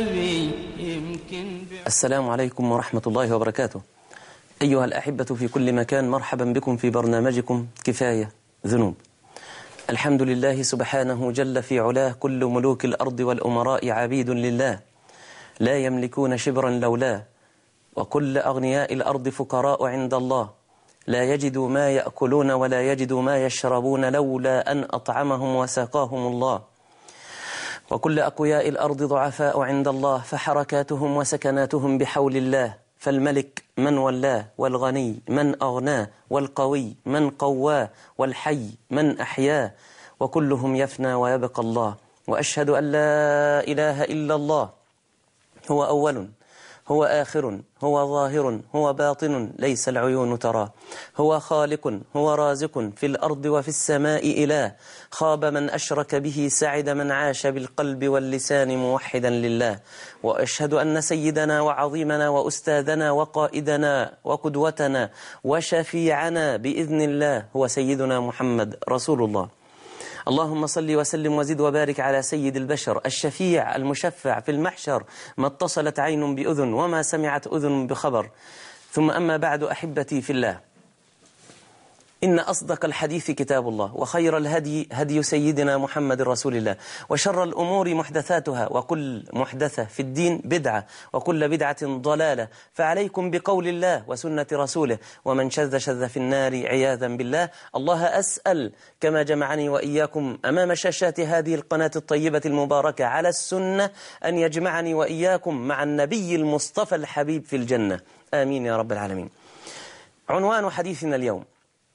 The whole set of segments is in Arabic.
قلبي يمكن. السلام عليكم ورحمة الله وبركاته. أيها الأحبة في كل مكان، مرحبا بكم في برنامجكم كفاية ذنوب. الحمد لله سبحانه جل في علاه، كل ملوك الأرض والأمراء عبيد لله، لا يملكون شبرا لولاه، وكل أغنياء الأرض فقراء عند الله، لا يجدوا ما يأكلون ولا يجدوا ما يشربون لولا أن أطعمهم وسقاهم الله، وكل أقوياء الأرض ضعفاء عند الله، فحركاتهم وسكناتهم بحول الله، فالملك من ولاه، والغني من أغناه، والقوي من قواه، والحي من أحياه، وكلهم يفنى ويبقى الله. وأشهد أن لا إله إلا الله، هو أول، هو آخر، هو ظاهر، هو باطن ليس العيون تراه، هو خالق، هو رازق في الأرض وفي السماء إله، خاب من أشرك به، سعد من عاش بالقلب واللسان موحدا لله. وأشهد أن سيدنا وعظيمنا وأستاذنا وقائدنا وقدوتنا وشفيعنا بإذن الله هو سيدنا محمد رسول الله. اللهم صل وسلم وزد وبارك على سيد البشر، الشفيع المشفع في المحشر، ما اتصلت عين بأذن وما سمعت أذن بخبر. ثم أما بعد، أحبتي في الله، إن أصدق الحديث كتاب الله، وخير الهدي هدي سيدنا محمد رسول الله، وشر الأمور محدثاتها، وكل محدثة في الدين بدعة، وكل بدعة ضلالة. فعليكم بقول الله وسنة رسوله، ومن شذ شذ في النار عياذا بالله. الله أسأل كما جمعني وإياكم أمام شاشات هذه القناة الطيبة المباركة على السنة أن يجمعني وإياكم مع النبي المصطفى الحبيب في الجنة، آمين يا رب العالمين. عنوان حديثنا اليوم: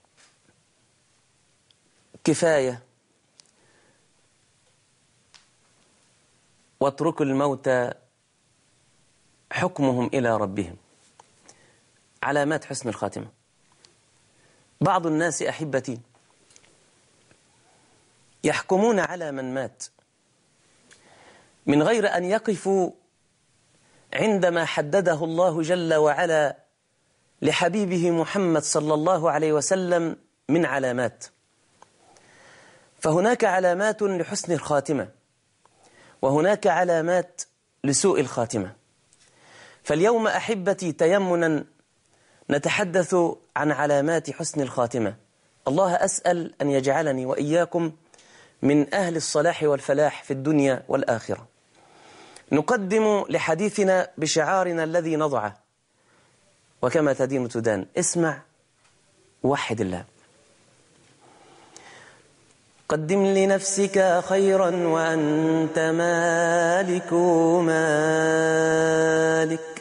كفاية واتركوا الموتى حكمهم إلى ربهم. علامات حسن الخاتمة. بعض الناس أحبتي يحكمون على من مات من غير أن يقفوا عندما حدده الله جل وعلا لحبيبه محمد صلى الله عليه وسلم من علامات. فهناك علامات لحسن الخاتمة، وهناك علامات لسوء الخاتمة. فاليوم أحبتي تيمنا نتحدث عن علامات حسن الخاتمة. الله أسأل أن يجعلني وإياكم من أهل الصلاح والفلاح في الدنيا والآخرة. نقدم لحديثنا بشعارنا الذي نضعه: وكما تدين تدان. اسمع، وحد الله. قدم لنفسك خيرا وأنت مالك مالك،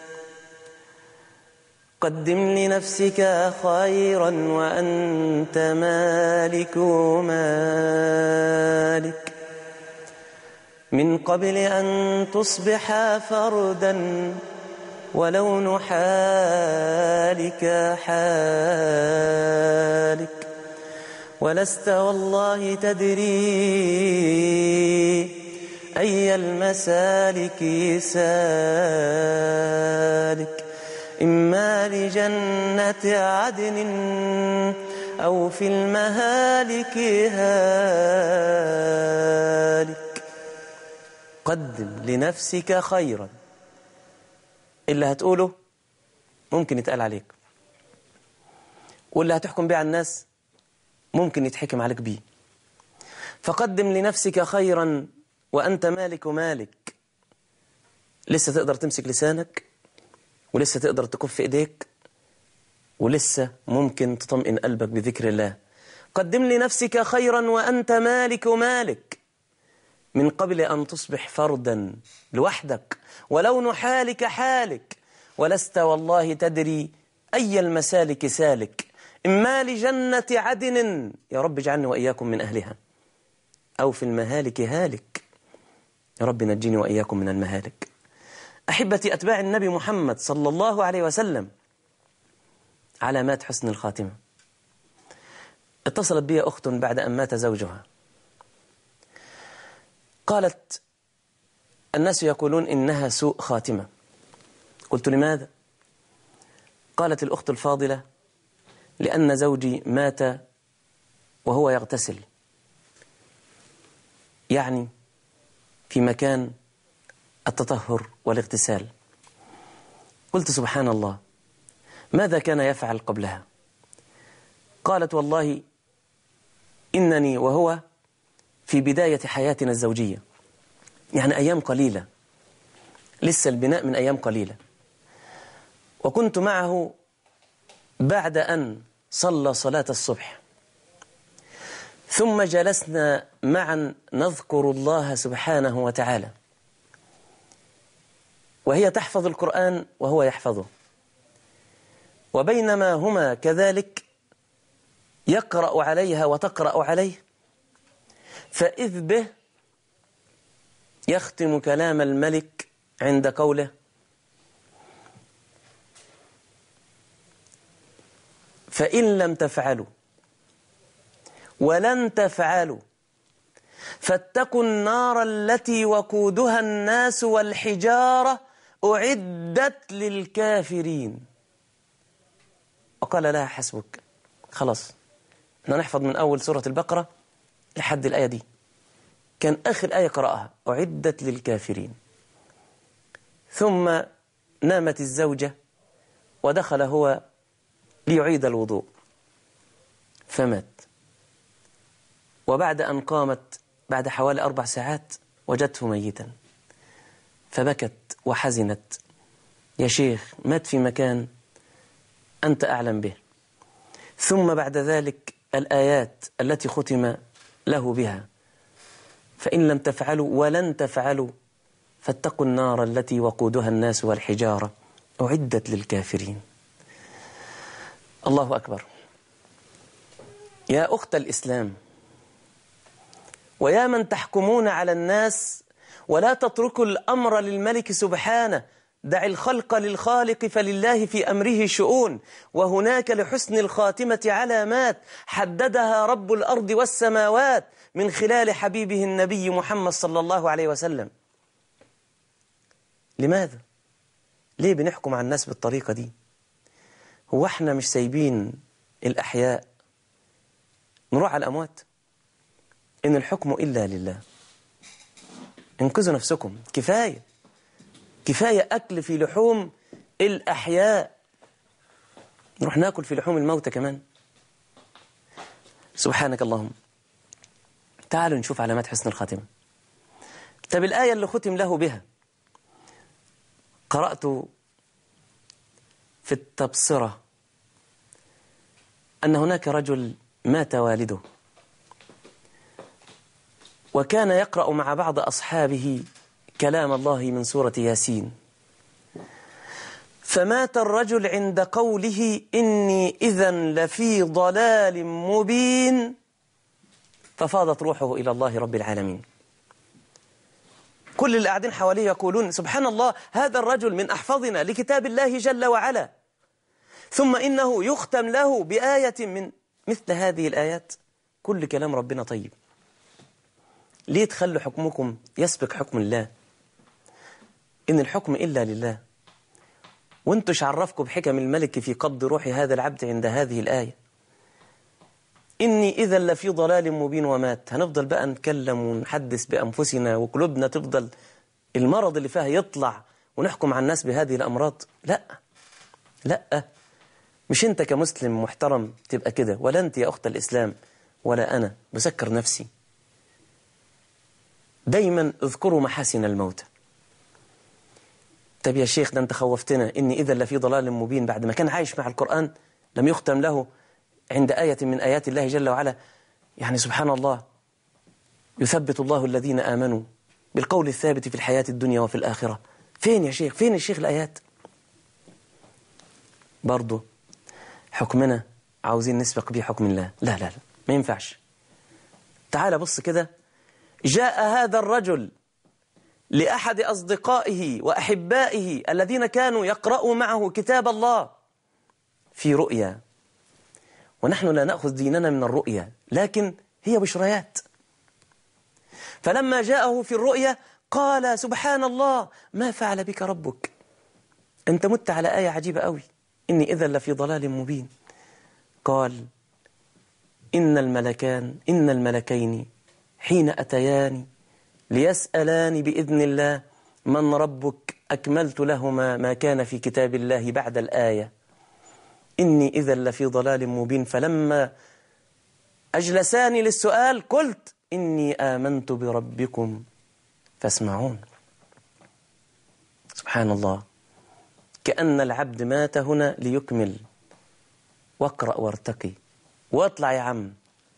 قدم لنفسك خيرا وأنت مالك مالك، من قبل أن تصبح فردا ولون حالك حالك، ولست والله تدري أي المسالك سالك، إما لجنة عدن أو في المهالك هالك. قدم لنفسك خيرا. اللي هتقوله ممكن يتقال عليك، واللي هتحكم بيه على الناس ممكن يتحكم عليك بيه. فقدم لنفسك خيرا وأنت مالك مالك. لسه تقدر تمسك لسانك، ولسه تقدر تكف إيديك، ولسه ممكن تطمئن قلبك بذكر الله. قدم لنفسك خيرا وأنت مالك مالك، من قبل أن تصبح فردا لوحدك، ولون حالك حالك، ولست والله تدري أي المسالك سالك، إما لجنة عدن، يا رب اجعلني وإياكم من أهلها، أو في المهالك هالك، يا رب نجيني وإياكم من المهالك. أحبتي أتباع النبي محمد صلى الله عليه وسلم، علامات حسن الخاتمة. اتصلت بي أخت بعد أن مات زوجها، قالت: الناس يقولون إنها سوء خاتمة. قلت: لماذا؟ قالت الأخت الفاضلة: لأن زوجي مات وهو يغتسل، يعني في مكان التطهر والاغتسال. قلت سبحان الله، ماذا كان يفعل قبلها؟ قالت والله إنني وهو في بداية حياتنا الزوجية، يعني أيام قليلة، لسه البناء من أيام قليلة، وكنت معه بعد أن صلى صلاة الصبح، ثم جلسنا معا نذكر الله سبحانه وتعالى، وهي تحفظ القرآن وهو يحفظه، وبينما هما كذلك يقرأ عليها وتقرأ عليه، فإذ به يختم كلام الملك عند قوله: فإن لم تفعلوا ولن تفعلوا فاتقوا النار التي وقودها الناس والحجارة أعدت للكافرين. وقال لها: حسبك، خلاص احنا نحفظ من أول سورة البقرة لحد الآية دي، كان آخر آية قرأها أعدت للكافرين. ثم نامت الزوجة ودخل هو ليعيد الوضوء فمات. وبعد أن قامت بعد حوالي 4 ساعات وجدته ميتا، فبكت وحزنت: يا شيخ، مات في مكان أنت أعلم به. ثم بعد ذلك الآيات التي ختم له بها: فإن لم تفعلوا ولن تفعلوا فاتقوا النار التي وقودها الناس والحجارة أعدت للكافرين. الله أكبر. يا أخت الإسلام، ويا من تحكمون على الناس ولا تتركوا الأمر للملك سبحانه، دع الخلق للخالق فلله في أمره شؤون، وهناك لحسن الخاتمة علامات حددها رب الأرض والسماوات من خلال حبيبه النبي محمد صلى الله عليه وسلم. لماذا؟ ليه بنحكم على الناس بالطريقة دي؟ هو احنا مش سايبين الأحياء نروح على الأموات؟ إن الحكم إلا لله. انقذوا نفسكم، كفاية أكل في لحوم الأحياء، نروح ناكل في لحوم الموتى كمان. سبحانك اللهم. تعالوا نشوف علامات حسن الخاتمة. طب الآية اللي ختم له بها، قرأت في التبصرة أن هناك رجل مات والده، وكان يقرأ مع بعض أصحابه كلام الله من سورة ياسين، فمات الرجل عند قوله: إني إذا لفي ضلال مبين، ففاضت روحه إلى الله رب العالمين. كل اللي قاعدين حواليه يقولون: سبحان الله، هذا الرجل من أحفظنا لكتاب الله جل وعلا، ثم إنه يختم له بآية من مثل هذه الآيات. كل كلام ربنا طيب، ليه تخلوا حكمكم يسبق حكم الله؟ إن الحكم إلا لله. وانتوا عرفكم بحكم الملك في قبض روح هذا العبد عند هذه الآية: إني إذا لفي ضلال مبين، ومات. هنفضل بقى نتكلم ونحدث بأنفسنا وقلوبنا تفضل المرض اللي فيها يطلع ونحكم على الناس بهذه الأمراض؟ لا، مش انت كمسلم محترم تبقى كده، ولا انت يا أخت الإسلام، ولا أنا بسكر نفسي. دايما اذكروا محاسن الموت. طب يا شيخ، ده انت خوفتنا، إني إذا لفي ضلال مبين، بعد ما كان عايش مع القرآن لم يختم له عند آية من آيات الله جل وعلا. يعني سبحان الله، يثبت الله الذين آمنوا بالقول الثابت في الحياة الدنيا وفي الآخرة. فين يا شيخ؟ فين الشيخ الآيات؟ برضو حكمنا عاوزين نسبق به حكم الله. لا، ما ينفعش. تعال بص كده، جاء هذا الرجل لأحد أصدقائه وأحبائه الذين كانوا يقرأوا معه كتاب الله في رؤيا، ونحن لا نأخذ ديننا من الرؤيا، لكن هي بشريات. فلما جاءه في الرؤيا قال: سبحان الله، ما فعل بك ربك؟ أنت مت على آية عجيبة قوي، إني إذا لفي ضلال مبين. قال: إن الملكين حين أتياني ليسألاني بإذن الله من ربك أكملت لهما ما كان في كتاب الله بعد الآية إني إذا لفي ضلال مبين فلما أجلساني للسؤال قلت إني آمنت بربكم فاسمعون. سبحان الله، كأن العبد مات هنا ليكمل. واقرأ وارتقي واطلع يا عم،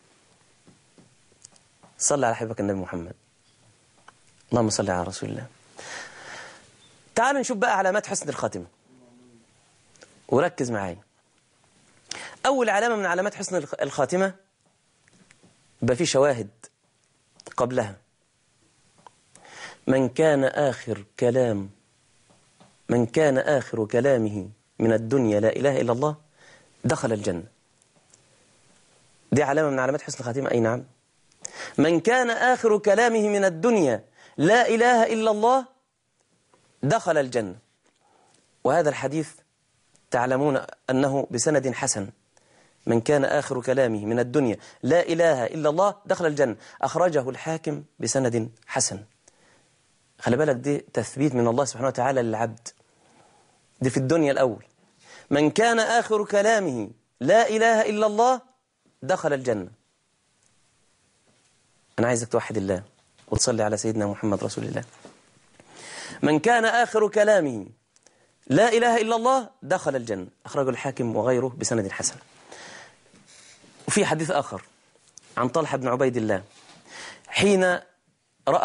صلى على حبيبك النبي محمد. اللهم صل على رسول الله. تعالوا نشوف بقى علامات حسن الخاتمة وركز معايا. أول علامة من علامات حسن الخاتمة يبقى في شواهد قبلها. من كان آخر كلامه من الدنيا لا إله إلا الله دخل الجنة. دي علامة من علامات حسن الخاتمة. أي نعم، من كان آخر كلامه من الدنيا لا إله إلا الله دخل الجنة. وهذا الحديث تعلمون أنه بسند حسن. من كان آخر كلامه من الدنيا لا إله إلا الله دخل الجنة، أخرجه الحاكم بسند حسن. خلي بالك، دي تثبيت من الله سبحانه وتعالى للعبد. دي في الدنيا الأول. من كان آخر كلامه لا إله إلا الله دخل الجنة. أنا عايزك توحد الله وتصلي على سيدنا محمد رسول الله. من كان آخر كلامه لا إله إلا الله دخل الجنة، أخرجه الحاكم وغيره بسند حسن. وفي حديث آخر عن طلحة بن عبيد الله حين رأى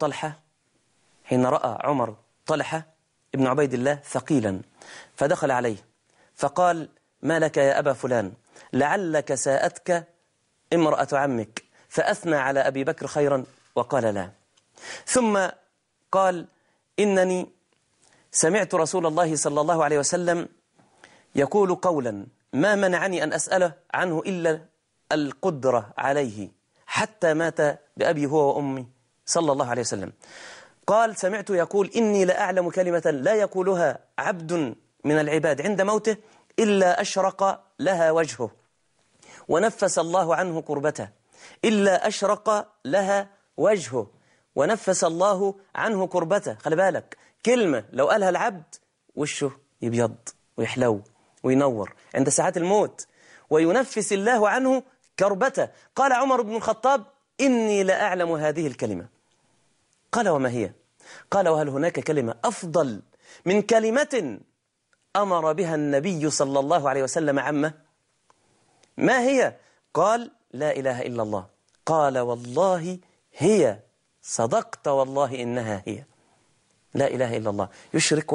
عمر طلحة ابن عبيد الله ثقيلا فدخل عليه فقال: ما لك يا أبا فلان؟ لعلك ساءتك امرأة عمك. فأثنى على أبي بكر خيرا وقال لا. ثم قال: إنني سمعت رسول الله صلى الله عليه وسلم يقول قولا ما منعني أن أسأله عنه إلا القدرة عليه حتى مات بأبي هو وأمي صلى الله عليه وسلم. قال: سمعت يقول: إني لأعلم كلمة لا يقولها عبد من العباد عند موته إلا أشرق لها وجهه ونفس الله عنه كربته. إلا أشرق لها وجهه ونفس الله عنه كربته. خلي بالك، كلمة لو قالها العبد وشه يبيض ويحلو وينور عند ساعات الموت، وينفس الله عنه كربته. قال عمر بن الخطاب: إني لأعلم هذه الكلمة. قال: وما هي؟ قال: وهل هناك كلمة أفضل من كلمة أمر بها النبي صلى الله عليه وسلم عامة؟ ما هي؟ قال: لا إله إلا الله. قال: والله هي. صدقت والله إنها هي. لا إله إلا الله يشرك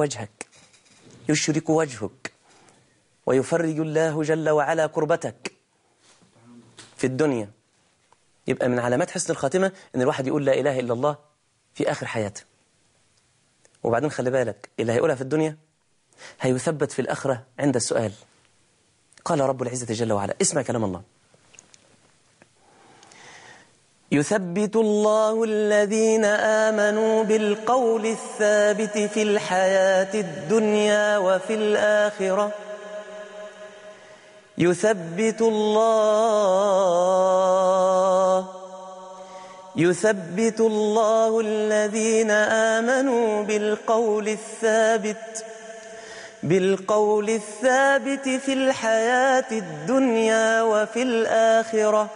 وجهك ويفرج الله جل وعلا كربتك في الدنيا. يبقى من علامات حسن الخاتمة إن الواحد يقول لا إله إلا الله في آخر حياته. وبعدين خلي بالك، اللي هيقولها في الدنيا هيثبت في الآخرة عند السؤال. قال رب العزة جل وعلا، اسمع كلام الله: يثبت الله الذين آمنوا بالقول الثابت في الحياة الدنيا وفي الآخرة. يثبت الله الذين آمنوا بالقول الثابت في الحياة الدنيا وفي الآخرة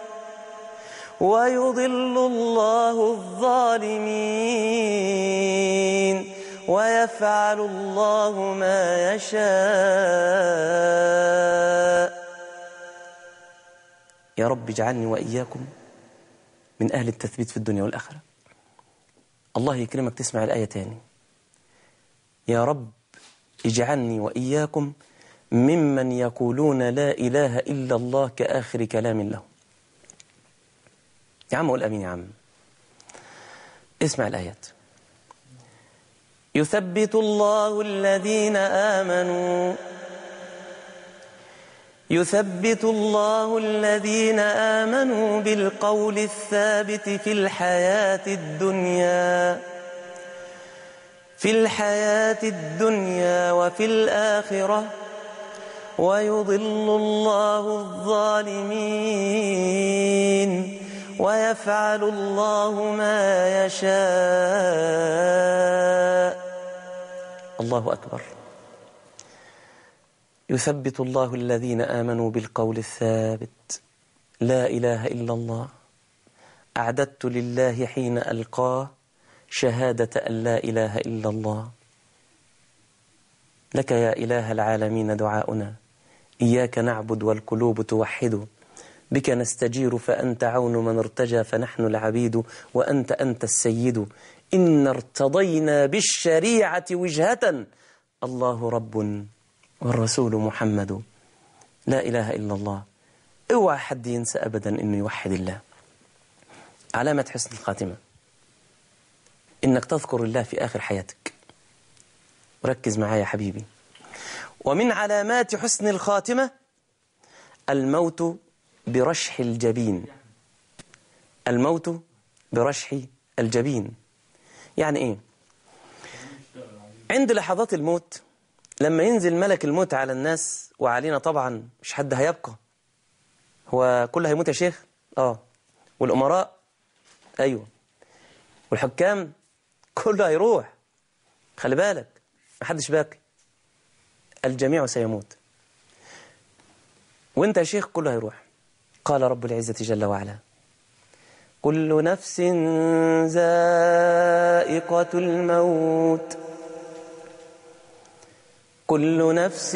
ويضل الله الظالمين ويفعل الله ما يشاء. يا رب اجعلني وإياكم من أهل التثبيت في الدنيا والآخرة. الله يكرمك تسمع الآية تاني. يا رب اجعلني وإياكم ممن يقولون لا إله إلا الله كآخر كلام له. يا عم قول أمين يا عم. اسمع الآيات: يثبت الله الذين آمنوا بالقول الثابت في الحياة الدنيا وفي الآخرة ويضل الله الظالمين ويفعل الله ما يشاء. الله أكبر. يثبت الله الذين آمنوا بالقول الثابت. لا إله إلا الله. أعددت لله حين ألقاه شهادة أن لا إله إلا الله. لك يا إله العالمين دعاؤنا، إياك نعبد والقلوب توحد، بك نستجير فأنت عون من ارتجى فنحن العبيد، أنت السيد. إن ارتضينا بالشريعة وجهة، الله رب والرسول محمد. لا إله إلا الله. اوعى حد ينسى أبدا أنه يوحد الله. علامة حسن الخاتمة إنك تذكر الله في آخر حياتك. ركز معايا يا حبيبي. ومن علامات حسن الخاتمة الموت برشح الجبين. الموت برشح الجبين يعني إيه؟ عند لحظات الموت لما ينزل ملك الموت على الناس وعلينا طبعا مش حد هيبقى. هو كله هيموت يا شيخ؟ والأمراء أيوة، والحكام كله هيروح. خلي بالك محدش باقي، الجميع سيموت. وانت يا شيخ كله هيروح. قال رب العزة جل وعلا: كل نفس ذائقة الموت، كل نفس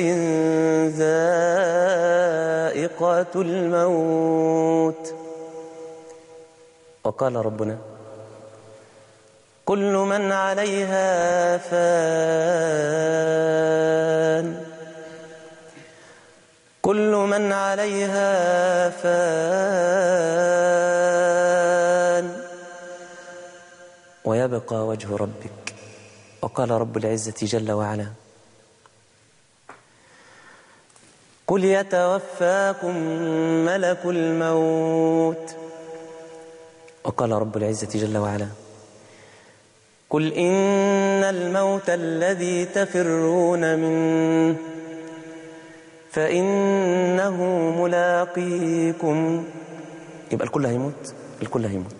ذائقة الموت. وقال ربنا: كل من عليها فان، كل من عليها فان، ويبقى وجه ربك. وقال رب العزة جل وعلا: قل يتوفاكم ملك الموت. وقال رب العزة جل وعلا: قل إن الموت الذي تفرون منه فإنه ملاقيكم. يبقى الكل هيموت، الكل هيموت.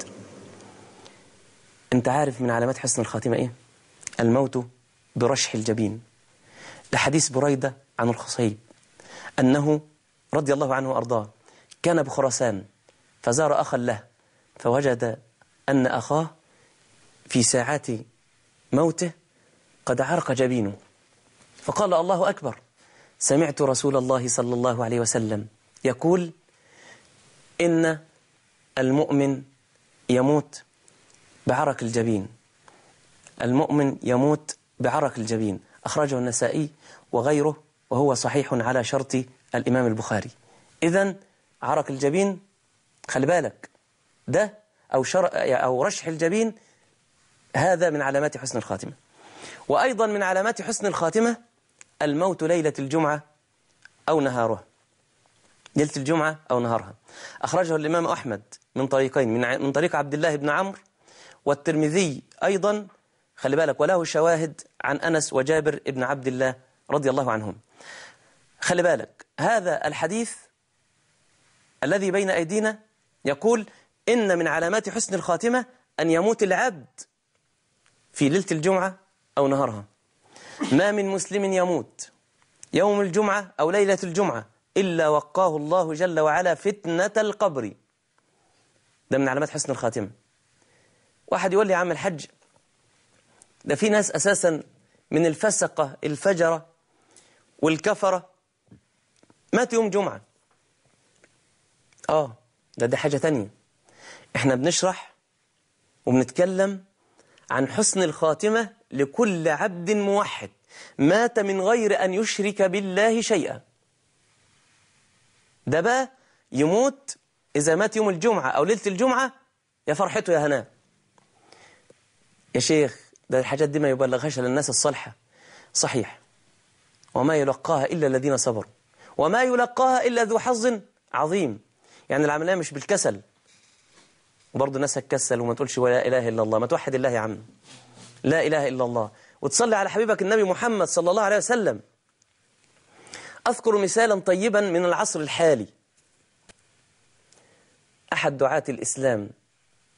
انت عارف من علامات حسن الخاتمة ايه؟ الموت برشح الجبين. لحديث بريدة عن الخصيب أنه رضي الله عنه وأرضاه كان بخراسان فزار أخا له، فوجد أن أخاه في ساعات موته قد عرق جبينه، فقال: الله أكبر، سمعت رسول الله صلى الله عليه وسلم يقول إن المؤمن يموت بعرق الجبين. المؤمن يموت بعرق الجبين. أخرجه النسائي وغيره وهو صحيح على شرط الإمام البخاري. إذن عرق الجبين خلي بالك ده أو رشح الجبين هذا من علامات حسن الخاتمة. وأيضا من علامات حسن الخاتمة الموت ليلة الجمعة أو نهارها. ليلة الجمعة أو نهارها أخرجه الإمام أحمد من طريقين، من طريق عبد الله بن عمرو والترمذي أيضا خلي بالك، وله شواهد عن أنس وجابر بن عبد الله رضي الله عنهم. خلي بالك هذا الحديث الذي بين أيدينا يقول إن من علامات حسن الخاتمة أن يموت العبد في ليلة الجمعة أو نهارها. ما من مسلم يموت يوم الجمعة أو ليلة الجمعة إلا وقاه الله جل وعلا فتنة القبر. ده من علامات حسن الخاتمة. واحد يقول لي يا عم الحج، ده في ناس أساسا من الفسقة الفجرة والكفرة مات يوم جمعة. ده حاجة تانية. احنا بنشرح وبنتكلم عن حسن الخاتمة لكل عبد موحد مات من غير أن يشرك بالله شيئا. ده بقى يموت إذا مات يوم الجمعة أو ليلة الجمعة يا فرحته يا هناه. يا شيخ ده الحاجات دي ما يبلغهاش للناس الصالحة. صحيح، وما يلقاها إلا الذين صبروا وما يلقاها إلا ذو حظ عظيم. يعني العملية مش بالكسل، وبرضه الناس هتكسل وما تقولش ولا إله إلا الله. ما توحد الله يا عم، لا إله إلا الله، وتصلي على حبيبك النبي محمد صلى الله عليه وسلم. أذكر مثالا طيبا من العصر الحالي. أحد دعاة الإسلام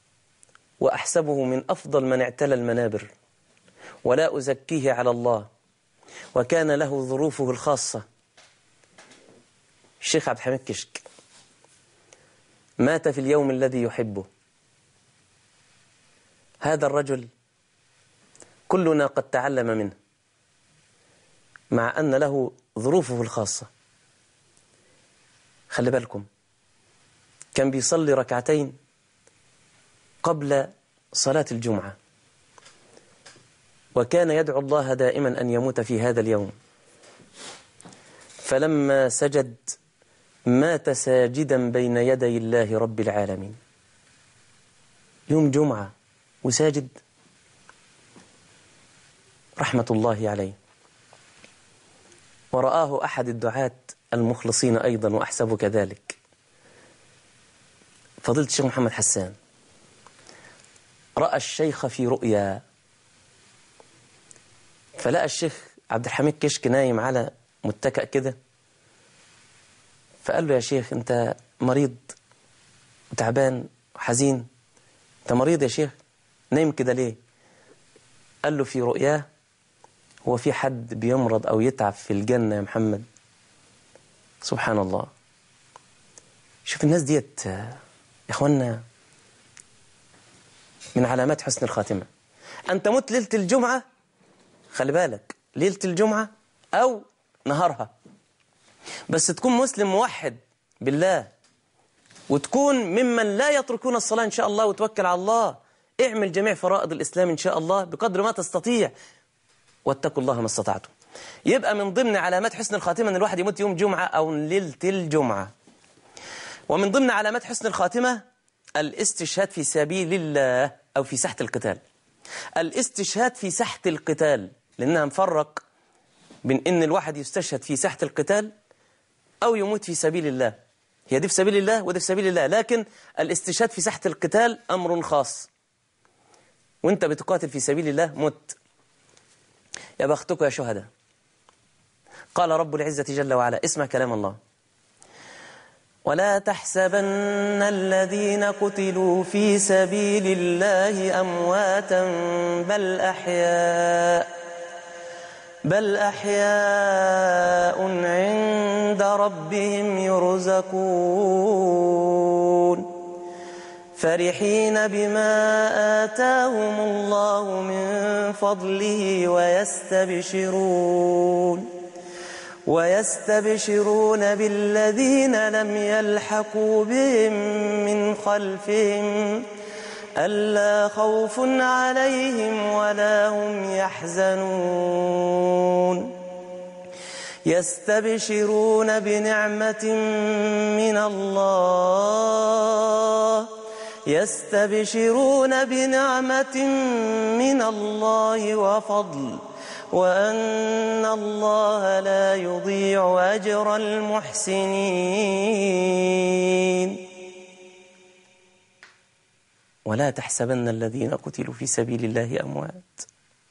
وأحسبه من أفضل من اعتلى المنابر، ولا أزكيه على الله، وكان له ظروفه الخاصة. الشيخ عبد الحميد كشك مات في اليوم الذي يحبه. هذا الرجل كلنا قد تعلم منه، مع أن له ظروفه الخاصة. خلي بالكم، كان بيصلي ركعتين قبل صلاة الجمعة، وكان يدعو الله دائما أن يموت في هذا اليوم. فلما سجد مات ساجدا بين يدي الله رب العالمين. يوم جمعة وساجد، رحمة الله عليه. ورآه أحد الدعاة المخلصين أيضا، وأحسبه كذلك، فضيلة الشيخ محمد حسان. رأى الشيخ في رؤيا، فلقى الشيخ عبد الحميد كشك نايم على متكأ كده، فقال له: يا شيخ أنت مريض وتعبان وحزين، أنت مريض يا شيخ، نايم كده ليه؟ قال له في رؤياه: هو في حد بيمرض أو يتعب في الجنة يا محمد؟ سبحان الله. شوف الناس ديت يا إخوانا، من علامات حسن الخاتمة. أنت مت ليلة الجمعة، خلي بالك، ليلة الجمعة أو نهارها، بس تكون مسلم موحد بالله، وتكون ممن لا يتركون الصلاة إن شاء الله، وتوكل على الله. اعمل جميع فرائض الإسلام إن شاء الله بقدر ما تستطيع، واتقوا الله ما استطعتم. يبقى من ضمن علامات حسن الخاتمة أن الواحد يموت يوم جمعة أو ليلة الجمعة. ومن ضمن علامات حسن الخاتمة الاستشهاد في سبيل الله أو في ساحة القتال. الاستشهاد في ساحة القتال، لأنها مفرق بين أن الواحد يستشهد في ساحة القتال أو يموت في سبيل الله. هي دي في سبيل الله ودي في سبيل الله، لكن الاستشهاد في ساحة القتال أمر خاص. وانت بتقاتل في سبيل الله مت، يا بختك يا شهداء. قال رب العزة جل وعلا، اسمع كلام الله: ولا تحسبن الذين قتلوا في سبيل الله أمواتا بل أحياء عند ربهم يرزقون فرحين بما آتاهم الله من فضله ويستبشرون بالذين لم يلحقوا بهم من خلفهم ألا خوف عليهم ولا هم يحزنون يستبشرون بنعمة من الله وفضل وأن الله لا يضيع أجر المحسنين. ولا تحسبن الذين قتلوا في سبيل الله أموات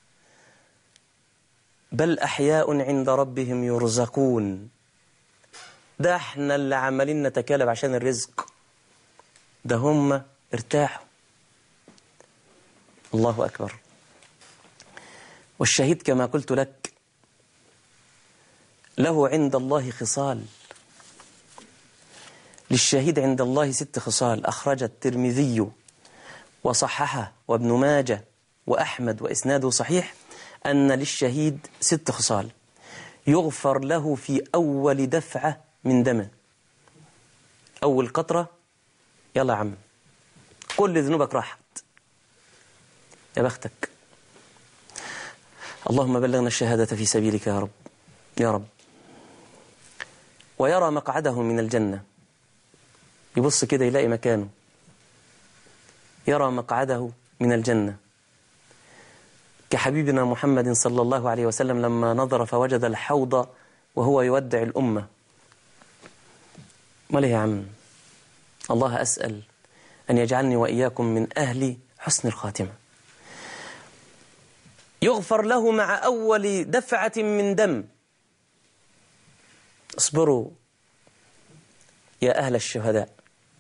بل أحياء عند ربهم يرزقون. ده احنا اللي عمالين نتكالب عشان الرزق، ده هم ارتاحوا. الله أكبر. والشهيد كما قلت لك له عند الله خصال. للشهيد عند الله 6 خصال، أخرج الترمذي وصححه وابن ماجه وأحمد وإسناده صحيح، أن للشهيد 6 خصال: يغفر له في أول دفعة من دمه، أول قطرة، يلا يا عم كل ذنوبك راحت، يا بختك. اللهم بلغنا الشهادة في سبيلك يا رب يا رب. ويرى مقعده من الجنة، يبص كده يلاقي مكانه، يرى مقعده من الجنة، كحبيبنا محمد صلى الله عليه وسلم لما نظر فوجد الحوض وهو يودع الأمة. ما ليه يا عم؟ الله أسأل أن يجعلني وإياكم من أهل حسن الخاتمة. يغفر له مع أول دفعة من دم. اصبروا يا أهل الشهداء.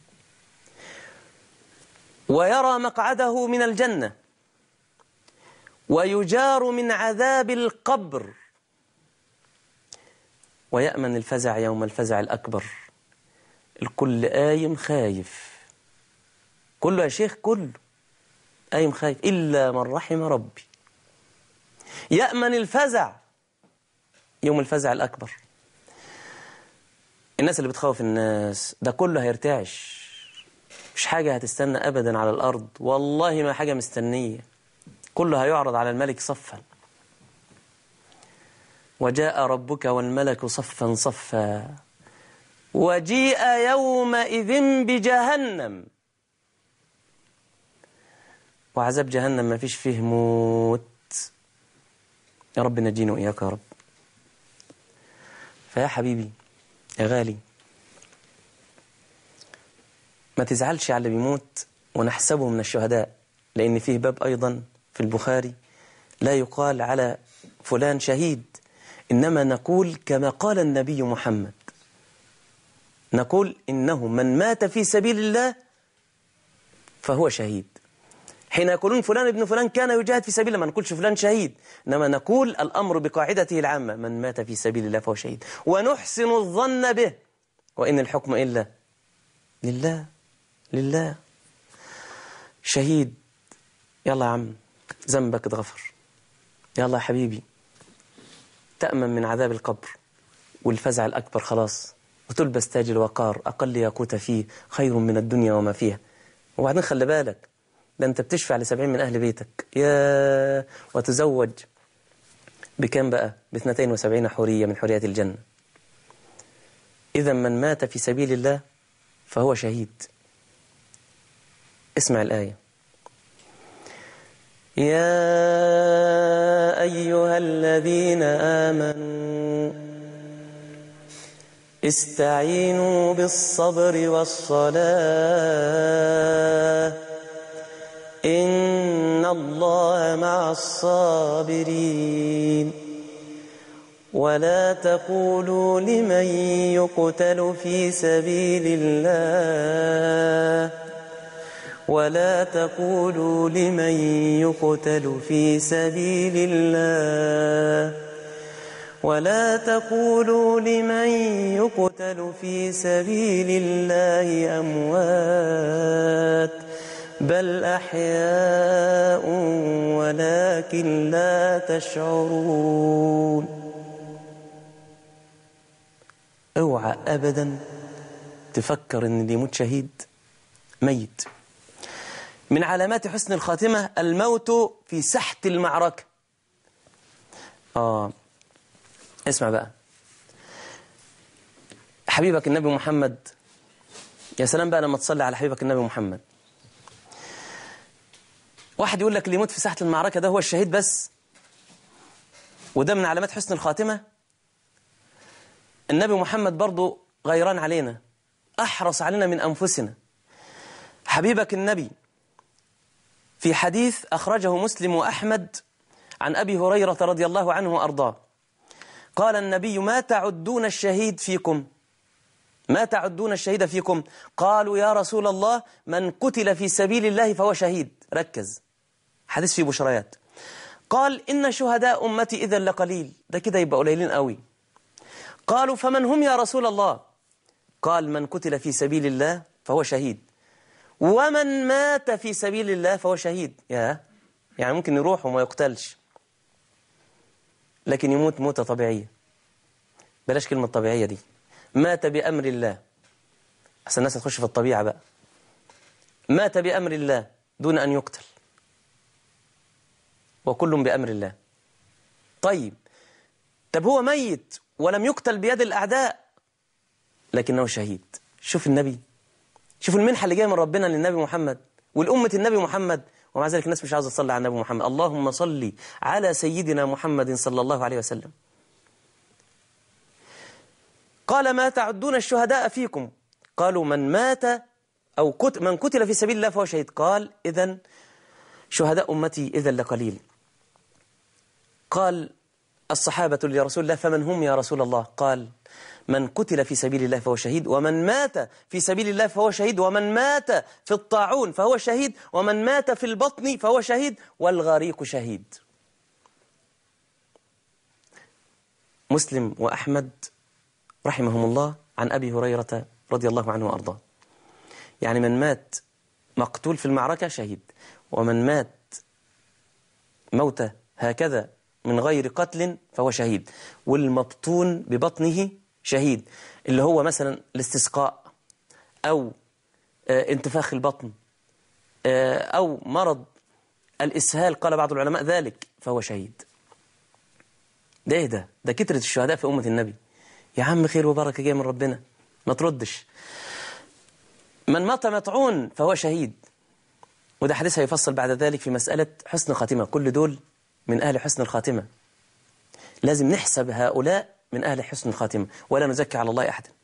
ويرى مقعده من الجنة، ويجار من عذاب القبر. ويأمن الفزع يوم الفزع الأكبر. الكل قايم خايف، كله يا شيخ، كله قايم خايف إلا من رحم ربي. يأمن الفزع يوم الفزع الأكبر. الناس اللي بتخوف الناس ده كله هيرتعش، مش حاجة هتستنى أبدا على الأرض، والله ما حاجة مستنية، كله هيعرض على الملك صفا. وجاء ربك والملك صفا صفا وجيء يومئذ بجهنم. وعذاب جهنم ما فيش فيه موت، يا رب نجينا وإياك يا رب. فيا حبيبي يا غالي، ما تزعلش على اللي بيموت ونحسبه من الشهداء، لأن فيه باب أيضا في البخاري لا يقال على فلان شهيد، إنما نقول كما قال النبي محمد، نقول إنه من مات في سبيل الله فهو شهيد. حين يقولون فلان ابن فلان كان يجاهد في سبيل الله، ما نقولش فلان شهيد، إنما نقول الأمر بقاعدته العامة، من مات في سبيل الله فهو شهيد. ونحسن الظن به، وإن الحكم إلا لله. لله. شهيد، يلا يا عم ذنبك اتغفر، يلا يا حبيبي تأمن من عذاب القبر والفزع الأكبر خلاص، وتلبس تاج الوقار، أقل ياقوت فيه خير من الدنيا وما فيها. وبعدين خلي بالك، ده أنت بتشفع ل70 من أهل بيتك، يا وتزوج بكم بقى؟ ب72 حورية من حوريات الجنة. إذا من مات في سبيل الله فهو شهيد. اسمع الآية: يا أيها الذين آمنوا استعينوا بالصبر والصلاة إن الله مع الصابرين ولا تقولوا لمن يقتل في سبيل الله ولا تقولوا لمن يقتل في سبيل الله ولا تقولوا لمن يقتل في سبيل الله أموات بل أحياء ولكن لا تشعرون. اوعى أبدا تفكر ان اللي يموت شهيد ميت. من علامات حسن الخاتمة الموت في سحت المعركة. اسمع بقى، حبيبك النبي محمد، يا سلام بقى لما تصلي على حبيبك النبي محمد. واحد يقول لك اللي يموت في ساحة المعركة ده هو الشهيد بس، وده من علامات حسن الخاتمة. النبي محمد برضو غيران علينا، أحرص علينا من أنفسنا. حبيبك النبي في حديث أخرجه مسلم وأحمد عن أبي هريرة رضي الله عنه وأرضاه، قال النبي: ما تعدون الشهيد فيكم؟ ما تعدون الشهيد فيكم؟ قالوا يا رسول الله من قتل في سبيل الله فهو شهيد. ركز، حديث فيه بشريات. قال إن شهداء أمتي إذا لقليل، ده كده يبقى قليلين قوي. قالوا فمن هم يا رسول الله؟ قال من قتل في سبيل الله فهو شهيد ومن مات في سبيل الله فهو شهيد. يعني ممكن يروح وما يقتلش، لكن يموت موتة طبيعية. بلاش كلمة طبيعية دي، مات بأمر الله. أحسن الناس هتخش في الطبيعة بقى. مات بأمر الله دون أن يقتل، وكل بأمر الله. طب هو ميت ولم يقتل بيد الأعداء لكنه شهيد. شوف النبي، شوف المنحة اللي جاية من ربنا للنبي محمد والأمة النبي محمد، ومع ذلك الناس مش عاوزة تصلي على النبي محمد. اللهم صلي على سيدنا محمد صلى الله عليه وسلم. قال ما تعدون الشهداء فيكم؟ قالوا من مات أو من قتل في سبيل الله فهو شهيد. قال إذن شهداء أمتي إذن لقليل. قال الصحابة لرسول الله فمن هم يا رسول الله؟ قال من قتل في سبيل الله فهو شهيد ومن مات في سبيل الله فهو شهيد ومن مات في الطاعون فهو شهيد ومن مات في البطن فهو شهيد والغريق شهيد. مسلم وأحمد رحمهم الله عن أبي هريرة رضي الله عنه وأرضاه. يعني من مات مقتول في المعركة شهيد، ومن مات موت هكذا من غير قتل فهو شهيد، والمبطون ببطنه شهيد، اللي هو مثلا الاستسقاء أو انتفاخ البطن أو مرض الإسهال، قال بعض العلماء ذلك، فهو شهيد. ده إيه ده؟ ده كترة الشهداء في أمة النبي. يا عم خير وبركة جاية من ربنا، ما تردش. من مات مطعون فهو شهيد، وده حديث هيفصل بعد ذلك في مسألة حسن خاتمة. كل دول من أهل حسن الخاتمة، لازم نحسب هؤلاء من أهل حسن الخاتمة ولا نزكي على الله أحدا.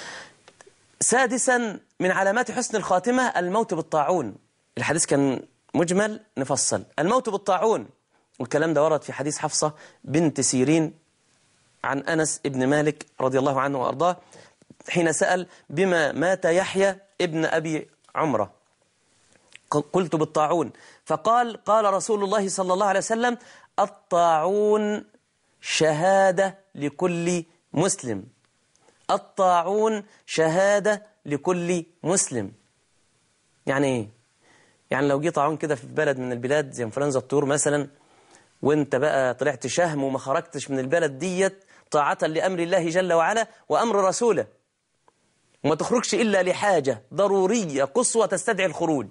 سادسا من علامات حسن الخاتمة الموت بالطاعون. الحديث كان مجمل، نفصل. الموت بالطاعون، والكلام ده ورد في حديث حفصة بنت سيرين عن أنس ابن مالك رضي الله عنه وأرضاه حين سأل بما مات يحيى ابن أبي عمرة، قلت بالطاعون، فقال قال رسول الله صلى الله عليه وسلم الطاعون شهادة لكل مسلم. الطاعون شهادة لكل مسلم. يعني ايه؟ يعني لو جه طاعون كده في بلد من البلاد زي انفلونزا الطيور مثلا، وانت بقى طلعت شهم وما خرجتش من البلد ديت طاعة لأمر الله جل وعلا وأمر رسوله، وما تخرجش إلا لحاجة ضرورية قصوى تستدعي الخروج،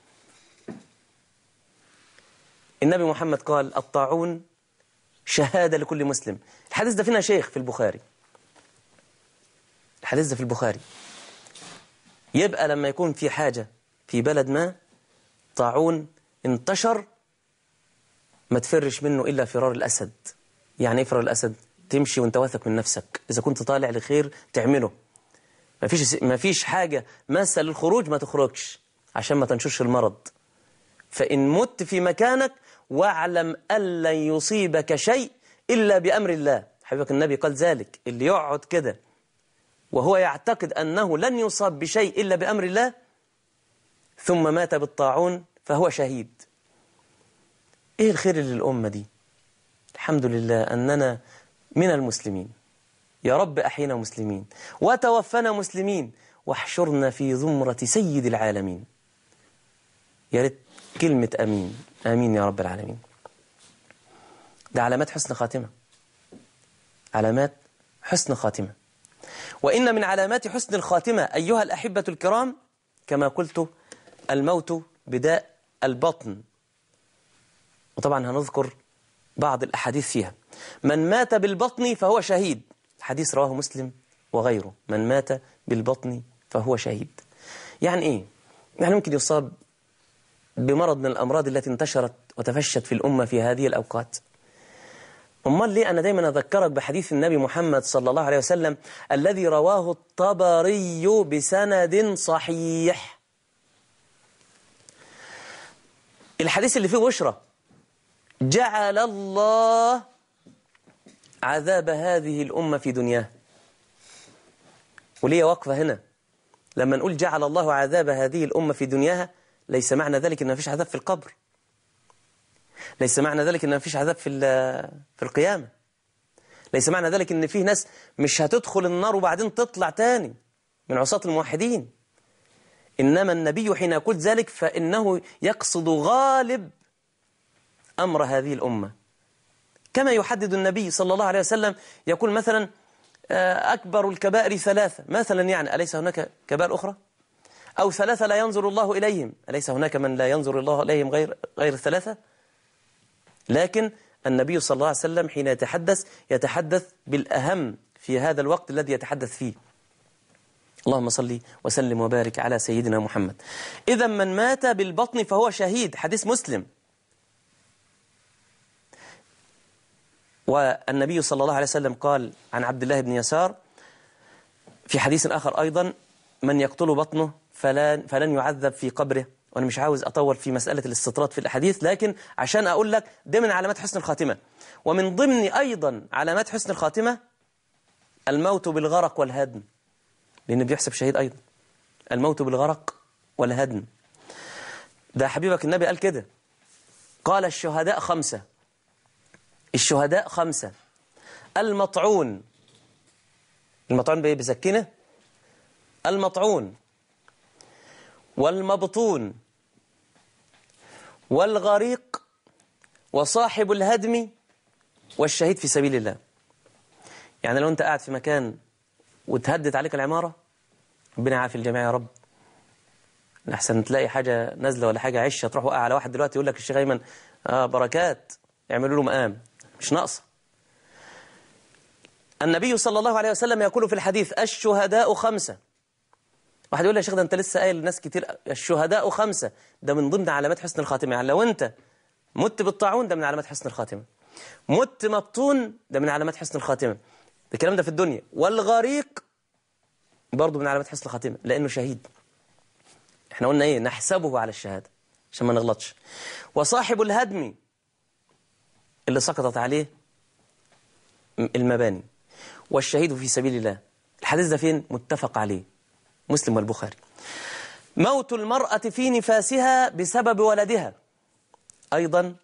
النبي محمد قال الطاعون شهادة لكل مسلم. الحديث ده فينا شيخ في البخاري، الحديث ده في البخاري. يبقى لما يكون في حاجة في بلد ما، طاعون انتشر، ما تفرش منه إلا فرار الأسد. يعني ايه فرار الأسد؟ تمشي وانت واثق من نفسك، إذا كنت طالع لخير تعمله، ما فيش حاجة ماسة للخروج ما تخرجش عشان ما تنشرش المرض. فإن مت في مكانك واعلم أن لن يصيبك شيء إلا بأمر الله. حبيبك النبي قال ذلك، اللي يقعد كده وهو يعتقد أنه لن يصاب بشيء إلا بأمر الله ثم مات بالطاعون فهو شهيد. إيه الخير للأمة دي؟ الحمد لله أننا من المسلمين. يا رب أحينا مسلمين وتوفنا مسلمين واحشرنا في زمرة سيد العالمين. يا ريت كلمة أمين، آمين يا رب العالمين. ده علامات حسن خاتمة، علامات حسن خاتمة. وإن من علامات حسن الخاتمة أيها الأحبة الكرام كما قلت الموت بداء البطن، وطبعا هنذكر بعض الأحاديث فيها. من مات بالبطن فهو شهيد، حديث رواه مسلم وغيره، من مات بالبطن فهو شهيد. يعني إيه؟ يعني ممكن يصاب بمرض من الأمراض التي انتشرت وتفشت في الأمة في هذه الأوقات. أمال ليه أنا دايما أذكرك بحديث النبي محمد صلى الله عليه وسلم الذي رواه الطبري بسند صحيح، الحديث اللي فيه بشرى: جعل الله عذاب هذه الأمة في دنياها. وليه وقفة هنا، لما نقول جعل الله عذاب هذه الأمة في دنياها ليس معنى ذلك أن ما فيش عذاب في القبر، ليس معنى ذلك أن ما فيش عذاب في القيامة، ليس معنى ذلك أن فيه ناس مش هتدخل النار وبعدين تطلع تاني من عصاة الموحدين. إنما النبي حين يقول ذلك فإنه يقصد غالب أمر هذه الأمة، كما يحدد النبي صلى الله عليه وسلم، يقول مثلا أكبر الكبائر ثلاثة مثلا، يعني أليس هناك كبائر أخرى؟ أو ثلاثة لا ينظر الله إليهم، أليس هناك من لا ينظر الله إليهم غير الثلاثة؟ لكن النبي صلى الله عليه وسلم حين يتحدث بالأهم في هذا الوقت الذي يتحدث فيه. اللهم صل وسلم وبارك على سيدنا محمد. إذا من مات بالبطن فهو شهيد، حديث مسلم. والنبي صلى الله عليه وسلم قال عن عبد الله بن يسار في حديث آخر أيضا: من يقتل بطنه فلن يعذب في قبره. وأنا مش عاوز أطول في مسألة الاستطراد في الأحاديث، لكن عشان أقول لك ده من علامات حسن الخاتمة. ومن ضمن أيضا علامات حسن الخاتمة الموت بالغرق والهدم، لأنه بيحسب شهيد أيضا، الموت بالغرق والهدم. ده حبيبك النبي قال كده، قال الشهداء 5، الشهداء 5: المطعون المطعون بإيه؟ بسكينة. المطعون والمبطون والغريق وصاحب الهدم والشهيد في سبيل الله. يعني لو أنت قاعد في مكان وتهدد عليك العمارة، ربنا يعافي الجميع يا رب، أحسن تلاقي حاجة نازلة ولا حاجة عشة تروح وقع على واحد دلوقتي يقول لك الشيخ أيمن بركات، يعملوا له مقام، مش ناقصة. النبي صلى الله عليه وسلم يقول في الحديث: الشهداء 5. واحد يقول لي يا شيخ ده أنت لسه قايل لناس كتير الشهداء 5، ده من ضمن علامات حسن الخاتمة. يعني لو أنت مت بالطاعون ده من علامات حسن الخاتمة، مت مبطون ده من علامات حسن الخاتمة. الكلام ده في الدنيا. والغريق برضه من علامات حسن الخاتمة لأنه شهيد. احنا قلنا ايه؟ نحسبه على الشهادة عشان ما نغلطش. وصاحب الهدم اللي سقطت عليه المباني، والشهيد في سبيل الله. الحديث ده فين؟ متفق عليه، مسلم والبخاري. موت المرأة في نفاسها بسبب ولدها، أيضا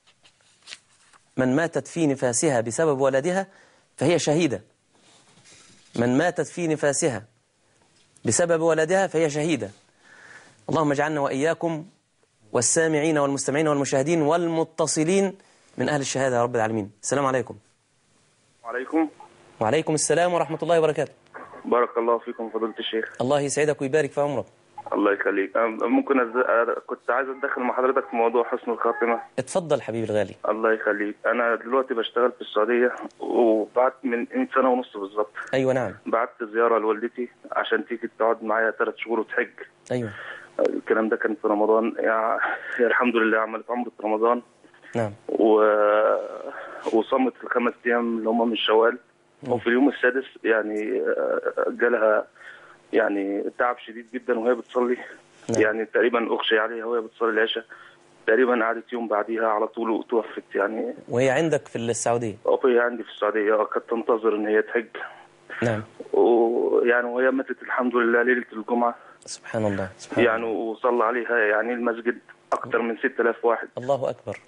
من ماتت في نفاسها بسبب ولدها فهي شهيدة. من ماتت في نفاسها بسبب ولدها فهي شهيدة. اللهم اجعلنا وإياكم والسامعين والمستمعين والمشاهدين والمتصلين من أهل الشهادة يا رب العالمين. السلام عليكم. وعليكم. وعليكم السلام ورحمة الله وبركاته. بارك الله فيكم فضيلة الشيخ. الله يسعدك ويبارك في عمرك. الله يخليك. ممكن كنت عايز اتدخل مع حضرتك في موضوع حسن الخاتمة. اتفضل حبيبي الغالي. الله يخليك. انا دلوقتي بشتغل في السعودية، وبعت من 1 سنة ونص بالظبط. ايوه نعم. بعت زيارة لوالدتي عشان تيجي تقعد معايا 3 شهور وتحج. ايوه. الكلام ده كان في رمضان. يعني الحمد لله عملت عمرة رمضان. نعم. وصمت ال5 ايام اللي هم من شوال. وفي اليوم السادس يعني جالها يعني تعب شديد جدا وهي بتصلي. نعم. يعني تقريبا اغشي عليها وهي بتصلي العشاء. تقريبا قعدت يوم بعديها على طول وتوفت يعني. وهي عندك في السعودية؟ وهي عندي في السعودية. كانت تنتظر ان هي تحج. نعم. ويعني وهي ماتت الحمد لله ليلة الجمعة. سبحان الله سبحان يعني الله. وصلى عليها يعني المسجد أكثر من 6000 واحد. الله أكبر.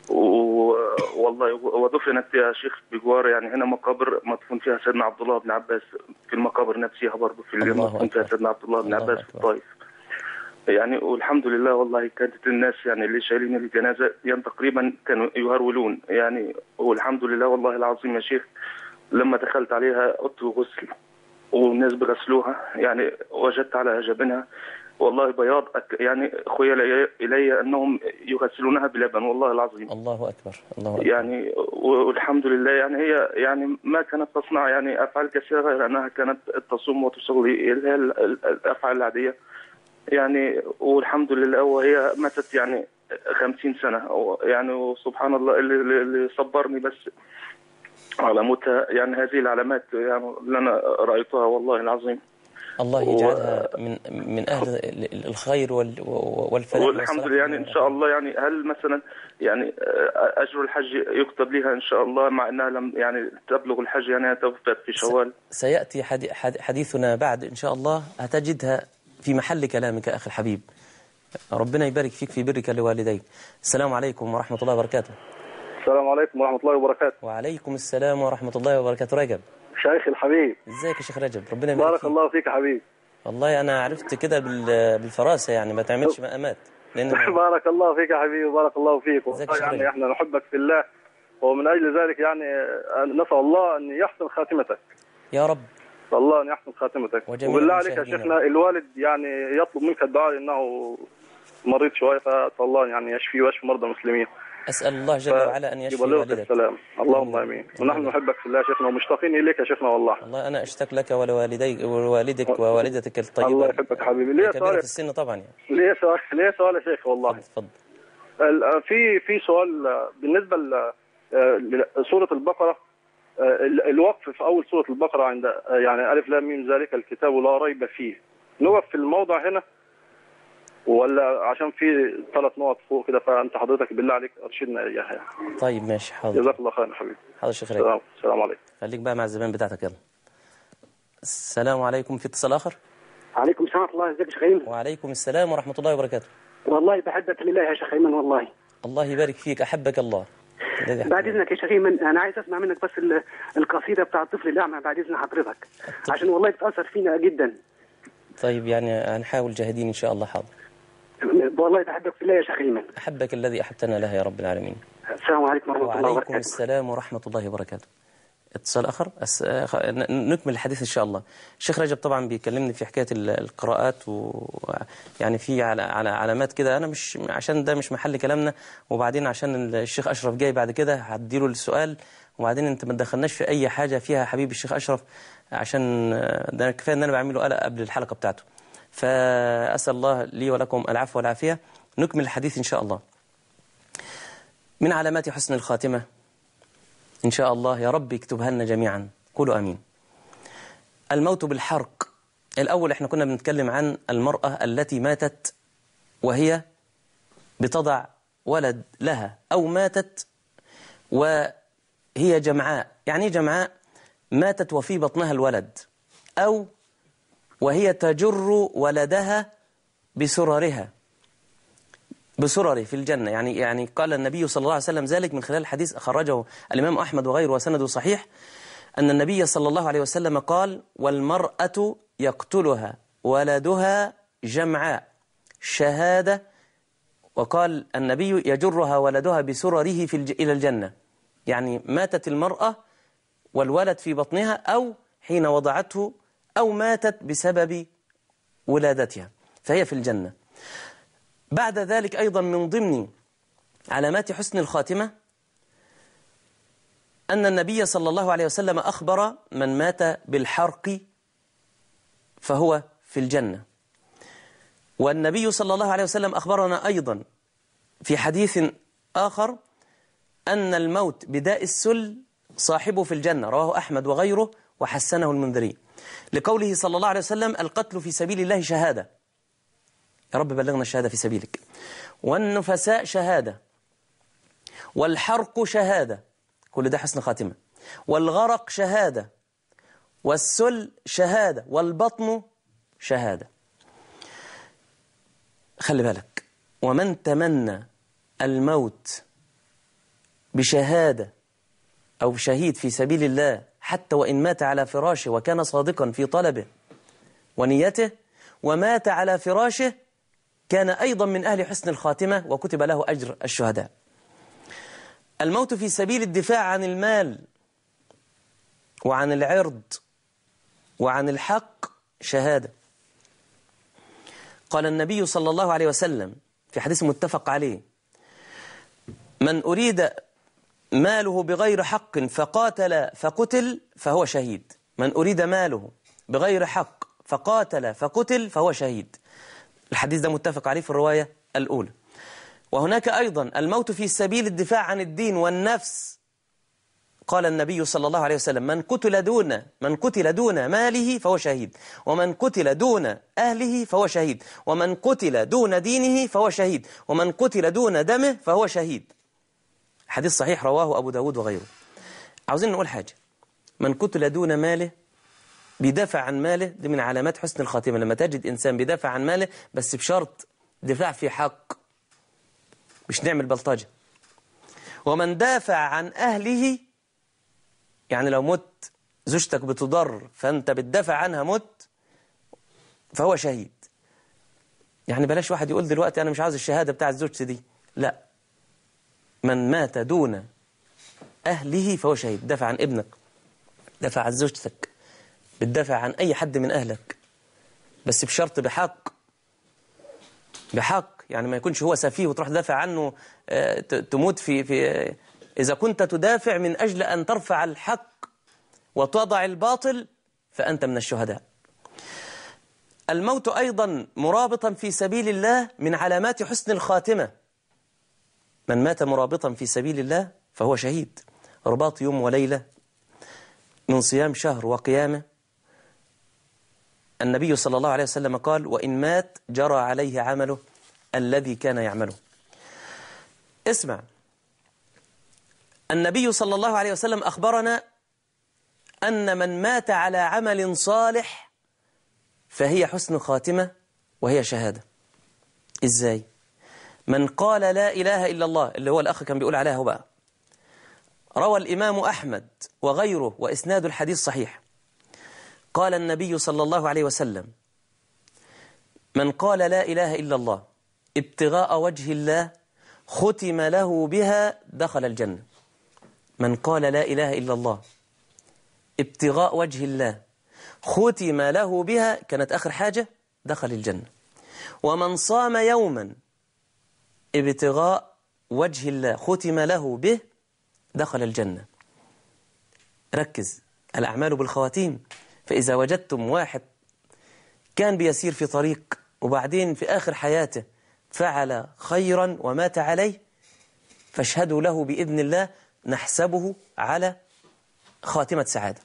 والله ودفنت يا شيخ بجوار يعني هنا مقابر مدفون فيها سيدنا عبد الله بن عباس في المقابر نفسها برضه في اللي مدفون فيها سيدنا عبد الله بن عباس في الطائف. يعني والحمد لله والله كانت الناس يعني اللي شايلين الجنازة يعني تقريبا كانوا يهرولون يعني. والحمد لله والله العظيم يا شيخ لما دخلت عليها أوضة غسل والناس بغسلوها يعني وجدت على جبينها والله بياض يعني خيل إلي أنهم يغسلونها بلبن والله العظيم. الله أكبر الله أكبر. يعني والحمد لله يعني هي يعني ما كانت تصنع يعني أفعال كثيرة غير أنها كانت تصوم وتصلي الأفعال العادية يعني. والحمد لله وهي ماتت يعني 50 سنة يعني. وسبحان الله اللي صبرني بس على موتها يعني هذه العلامات يعني اللي أنا رأيتها والله العظيم. الله يجعلها من أهل الخير والفلاح والحمد لله يعني إن شاء الله. يعني هل مثلا يعني أجر الحج يكتب لها إن شاء الله مع أنها لم يعني تبلغ الحج يعني توفت في شوال؟ سيأتي حديثنا بعد إن شاء الله هتجدها في محل كلامك أخي الحبيب. ربنا يبارك فيك في برك لوالديك. السلام عليكم ورحمة الله وبركاته. السلام عليكم ورحمة الله وبركاته. وعليكم السلام ورحمة الله وبركاته. رجب شيخ الحبيب ازيك يا شيخ رجب؟ ربنا يبارك بارك فيك. الله فيك يا حبيب. والله أنا عرفت كده بالفراسة يعني ما تعملش مقامات بارك الله فيك يا حبيبي وبارك الله فيك. يعني احنا نحبك في الله ومن أجل ذلك يعني نسأل الله أن يحسن خاتمتك يا رب. الله أن يحسن خاتمتك. وبالله عليك يا شيخنا الوالد يعني يطلب منك الدعاء لأنه مريض شوية فأسأل الله يعني يشفيه ويشفي مرضى المسلمين. أسأل الله جل وعلا أن يشفي والدك. السلام. اللهم آمين. ونحن نحبك في الله يا شيخنا ومشتاقين إليك يا شيخنا والله. والله أنا أشتاق لك ولوالديك ووالدك ووالدتك الطيبة. الله يحبك حبيبي. ليه كبيرة في السن طبعا يعني. ليه سؤال يا شيخ والله. تفضل. في سؤال بالنسبة لسورة البقرة. الوقف في أول سورة البقرة عند يعني ألف لام ميم ذلك الكتاب لا ريب فيه، نوقف في الموضع هنا ولا عشان في 3 نقط فوق كده فأنت حضرتك بالله عليك أرشدنا إياها. طيب ماشي حاضر. جزاك الله خير يا حبيبي. حاضر شيخ رجب. السلام عليكم. خليك بقى مع الزبائن بتاعتك يلا. السلام عليكم. في اتصال آخر. عليكم السلام ورحمة الله. ازيك يا شيخ أيمن؟ وعليكم السلام ورحمة الله وبركاته. والله بحبك لله يا شيخ أيمن والله. الله يبارك فيك. أحبك الله. بعد إذنك يا شيخ أيمن، أنا عايز أسمع منك بس القصيدة بتاع الطفل الأعمى بعد إذن حضرتك، عشان والله بتأثر فينا جدا. طيب يعني هنحاول جاهدين إن شاء الله. حاضر. والله بحبك في الله يا شيخ أيمن. أحبك الذي أحبتنا له يا رب العالمين. السلام عليكم ورحمة الله وبركاته. وعليكم السلام ورحمة الله وبركاته. اتصال آخر. نكمل الحديث إن شاء الله. الشيخ رجب طبعا بيكلمني في حكاية القراءات، ويعني في على علامات كده. أنا مش عشان ده مش محل كلامنا، وبعدين عشان الشيخ أشرف جاي بعد كده هديله السؤال، وبعدين أنت ما تدخلناش في أي حاجة فيها حبيبي الشيخ أشرف، عشان ده كفاية إن أنا بعمله قلق قبل الحلقة بتاعته. فأسأل الله لي ولكم العفو والعافية. نكمل الحديث إن شاء الله. من علامات حسن الخاتمة إن شاء الله، يا رب يكتبها لنا جميعا، قولوا آمين. الموت بالحرق. الأول إحنا كنا بنتكلم عن المرأة التي ماتت وهي بتضع ولد لها، أو ماتت وهي جمعاء. يعني جمعاء؟ ماتت وفي بطنها الولد، أو وهي تجر ولدها بسررها، بسرره في الجنة. يعني قال النبي صلى الله عليه وسلم ذلك من خلال حديث أخرجه الإمام أحمد وغيره وسنده صحيح، أن النبي صلى الله عليه وسلم قال: والمرأة يقتلها ولدها جمعاء شهادة. وقال النبي: يجرها ولدها بسرره إلى الجنة. يعني ماتت المرأة والولد في بطنها، أو حين وضعته، أو ماتت بسبب ولادتها، فهي في الجنة. بعد ذلك أيضا من ضمن علامات حسن الخاتمة أن النبي صلى الله عليه وسلم أخبر من مات بالحرق فهو في الجنة. والنبي صلى الله عليه وسلم أخبرنا أيضا في حديث آخر أن الموت بداء السل صاحبه في الجنة، رواه أحمد وغيره وحسنه المنذري، لقوله صلى الله عليه وسلم: القتل في سبيل الله شهادة. يا رب بلغنا الشهادة في سبيلك. والنفساء شهادة، والحرق شهادة، كل ده حسن خاتمة. والغرق شهادة، والسل شهادة، والبطن شهادة. خلي بالك، ومن تمنى الموت بشهادة أو شهيد في سبيل الله حتى وإن مات على فراشه وكان صادقا في طلبه ونيته، ومات على فراشه، كان أيضا من أهل حسن الخاتمة وكتب له أجر الشهداء. الموت في سبيل الدفاع عن المال وعن العرض وعن الحق شهادة. قال النبي صلى الله عليه وسلم في حديث متفق عليه: من أريد ماله بغير حق فقاتل فقتل فهو شهيد. من أريد ماله بغير حق فقاتل فقتل فهو شهيد. الحديث ده متفق عليه في الرواية الأولى. وهناك أيضا الموت في سبيل الدفاع عن الدين والنفس. قال النبي صلى الله عليه وسلم: من قتل دون ماله فهو شهيد، ومن قتل دون أهله فهو شهيد، ومن قتل دون دينه فهو شهيد، ومن قتل دون دمه فهو شهيد. حديث صحيح رواه أبو داود وغيره. عاوزين نقول حاجة: من قتل دون ماله، بيدافع عن ماله، دي من علامات حسن الخاتمة. لما تجد إنسان بيدافع عن ماله بس بشرط دفاع في حق، مش نعمل بلطجة. ومن دافع عن أهله، يعني لو مت زوجتك بتضر فأنت بتدافع عنها مت، فهو شهيد. يعني بلاش واحد يقول دلوقتي أنا مش عاوز الشهادة بتاع زوجتي دي، لا، من مات دون أهله فهو شهيد. دافع عن ابنك، دافع عن زوجتك، بتدافع عن أي حد من أهلك، بس بشرط بحق. بحق يعني ما يكونش هو سفيه وتروح تدافع عنه تموت في إذا كنت تدافع من أجل أن ترفع الحق وتضع الباطل فأنت من الشهداء. الموت أيضا مرابطا في سبيل الله من علامات حسن الخاتمة. من مات مرابطا في سبيل الله فهو شهيد. رباط يوم وليلة من صيام شهر وقيامه. النبي صلى الله عليه وسلم قال: وإن مات جرى عليه عمله الذي كان يعمله. اسمع، النبي صلى الله عليه وسلم أخبرنا أن من مات على عمل صالح فهي حسن خاتمة وهي شهادة. إزاي؟ من قال لا إله إلا الله، اللي هو الأخ كان بيقول عليها هو بقى، روى الإمام أحمد وغيره وإسناد الحديث صحيح. قال النبي صلى الله عليه وسلم: من قال لا إله إلا الله ابتغاء وجه الله ختم له بها دخل الجنة. من قال لا إله إلا الله ابتغاء وجه الله ختم له بها، كانت آخر حاجة، دخل الجنة. ومن صام يوما ابتغاء وجه الله ختم له به دخل الجنة. ركز، الأعمال بالخواتيم. فإذا وجدتم واحد كان بيسير في طريق وبعدين في آخر حياته فعل خيرا ومات عليه، فاشهدوا له بإذن الله، نحسبه على خاتمة سعادة.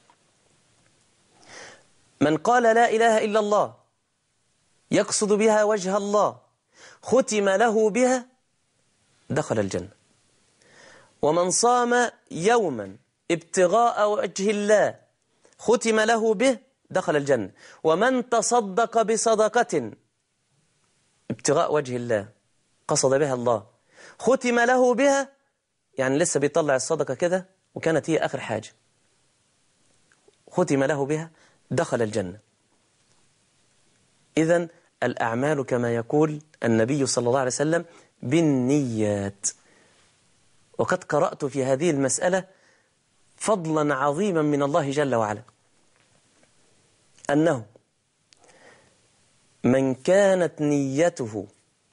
من قال لا إله إلا الله يقصد بها وجه الله ختم له بها دخل الجنة. ومن صام يوما ابتغاء وجه الله ختم له به دخل الجنة. ومن تصدق بصدقة ابتغاء وجه الله قصد بها الله ختم له بها، يعني لسه بيطلع الصدقة كده وكانت هي آخر حاجة، ختم له بها دخل الجنة. إذن الأعمال كما يقول النبي صلى الله عليه وسلم بالنيات. وقد قرأت في هذه المسألة فضلا عظيما من الله جل وعلا، أنه من كانت نيته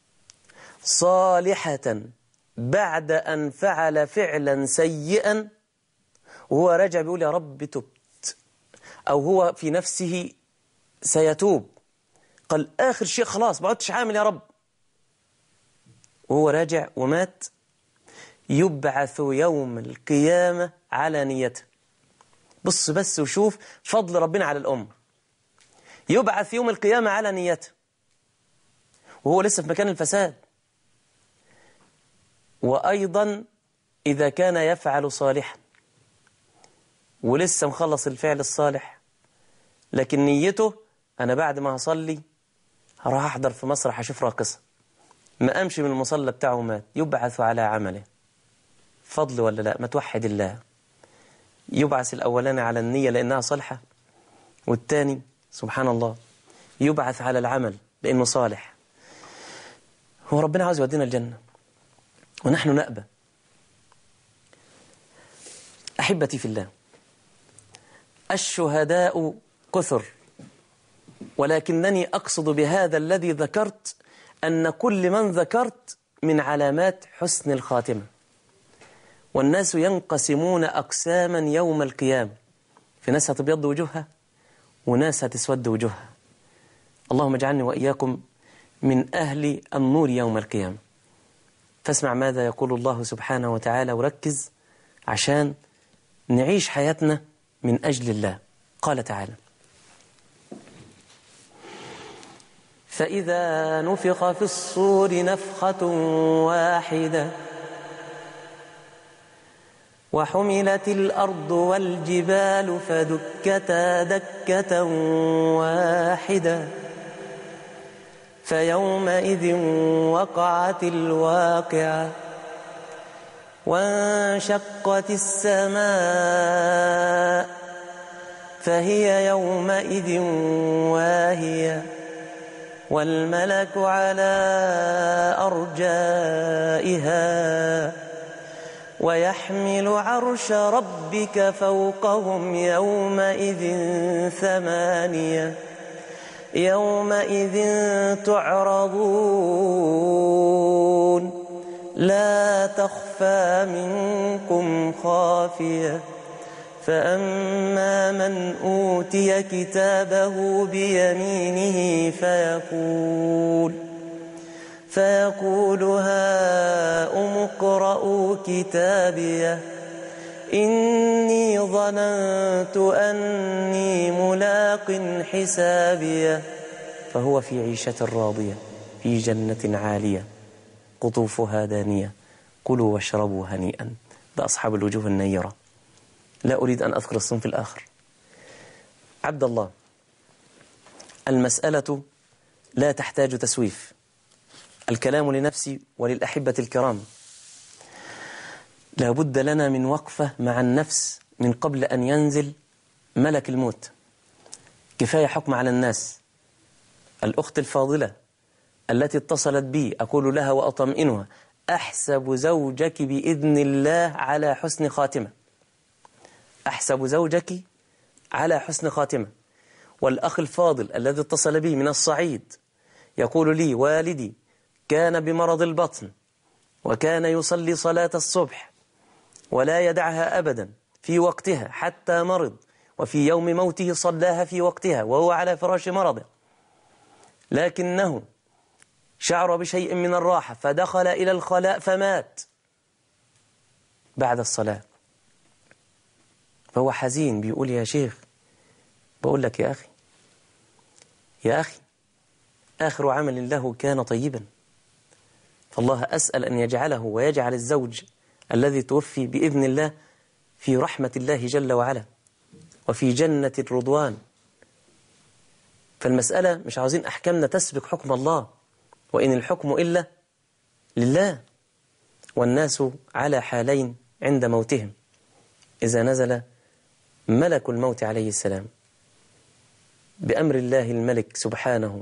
صالحة بعد أن فعل فعلا سيئا وهو راجع بيقول يا رب تبت، أو هو في نفسه سيتوب، قال آخر شيء خلاص ما عدتش عامل يا رب، وهو راجع ومات، يبعث يوم القيامة على نيته. بص بس وشوف فضل ربنا على الأمة. يبعث يوم القيامة على نيته وهو لسه في مكان الفساد. وأيضا إذا كان يفعل صالحا ولسه مخلص الفعل الصالح، لكن نيته أنا بعد ما هصلي هروح أحضر في مسرح أشوف راقصة، ما أمشي من المصلى بتاعه مات، يبعث على عمله. فضل ولا لا؟ ما توحد الله. يبعث الأولاني على النية لأنها صالحة، والثاني سبحان الله يبعث على العمل لأنه صالح. هو ربنا عاوز يودينا الجنة ونحن نأبى. أحبتي في الله، الشهداء كثر، ولكنني أقصد بهذا الذي ذكرت أن كل من ذكرت من علامات حسن الخاتمة. والناس ينقسمون أقساما يوم القيامة، في ناس هتبيض وجوهها وناس هتسود وجوهها. اللهم اجعلني وإياكم من أهل النور يوم القيامة. فاسمع ماذا يقول الله سبحانه وتعالى وركز عشان نعيش حياتنا من أجل الله. قال تعالى: فإذا نفخ في الصور نفخة واحدة وحملت الأرض والجبال فدكتا دكة واحدة فيومئذ وقعت الواقعة وانشقت السماء فهي يومئذ واهية والملك على أرجائها ويحمل عرش ربك فوقهم يومئذ ثمانية يومئذ تعرضون لا تخفى منكم خافية فأما من أوتي كتابه بيمينه فيقول هاؤم اقرءوا كتابيه إني ظننت أني ملاق حسابيه فهو في عيشة راضية في جنة عالية قطوفها دانية كلوا واشربوا هنيئا. ده أصحاب الوجوه النيرة. لا أريد أن أذكر الصنف الآخر. عبد الله، المسألة لا تحتاج تسويف، الكلام لنفسي وللأحبة الكرام. لابد لنا من وقفة مع النفس من قبل أن ينزل ملك الموت. كفاية حكم على الناس. الأخت الفاضلة التي اتصلت بي أقول لها وأطمئنها: أحسب زوجك بإذن الله على حسن خاتمة، أحسب زوجك على حسن خاتمة. والأخ الفاضل الذي اتصل بي من الصعيد يقول لي: والدي كان بمرض البطن وكان يصلي صلاة الصبح ولا يدعها أبدا في وقتها حتى مرض، وفي يوم موته صلاها في وقتها وهو على فراش مرضه، لكنه شعر بشيء من الراحة فدخل إلى الخلاء فمات بعد الصلاة. فهو حزين بيقول: يا شيخ، بقول لك يا أخي آخر عمل له كان طيبا، فالله أسأل أن يجعله ويجعل الزوج الذي توفي بإذن الله في رحمة الله جل وعلا وفي جنة الرضوان. فالمسألة مش عاوزين أحكامنا تسبق حكم الله، وإن الحكم إلا لله. والناس على حالين عند موتهم: إذا نزل ملك الموت عليه السلام بأمر الله الملك سبحانه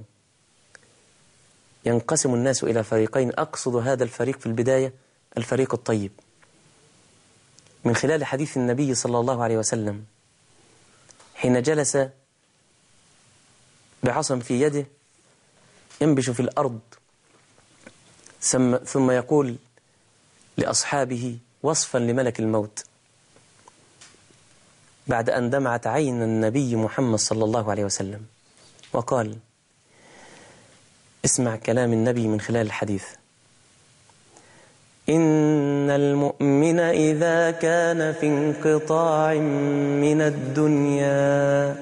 ينقسم الناس إلى فريقين. أقصد هذا الفريق في البداية الفريق الطيب، من خلال حديث النبي صلى الله عليه وسلم حين جلس بعصا في يده ينبش في الأرض، ثم يقول لأصحابه وصفا لملك الموت بعد أن دمعت عين النبي محمد صلى الله عليه وسلم، وقال: اسمع كلام النبي من خلال الحديث: إن المؤمن إذا كان في انقطاع من الدنيا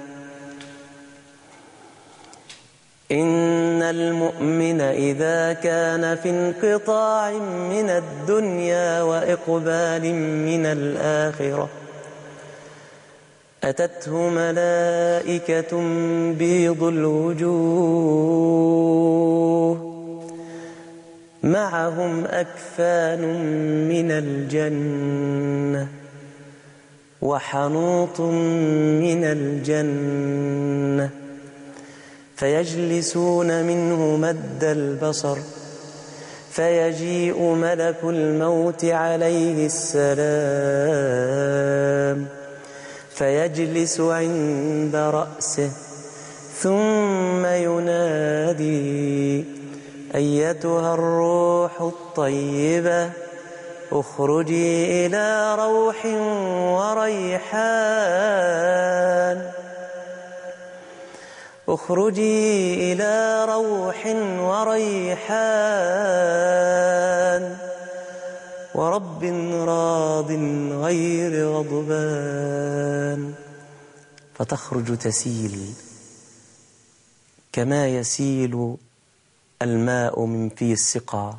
إن المؤمن إذا كان في انقطاع من الدنيا وإقبال من الآخرة أتته ملائكة بيض الوجوه معهم أكفان من الجنة وحنوط من الجنة فيجلسون منه مد البصر فيجيء ملك الموت عليه السلام فيجلس عند رأسه ثم ينادي: أيتها الروح الطيبة اخرجي إلى روح وريحان اخرجي إلى روح وريحان ورب راض غير غضبان. فتخرج تسيل كما يسيل الماء من في السقا،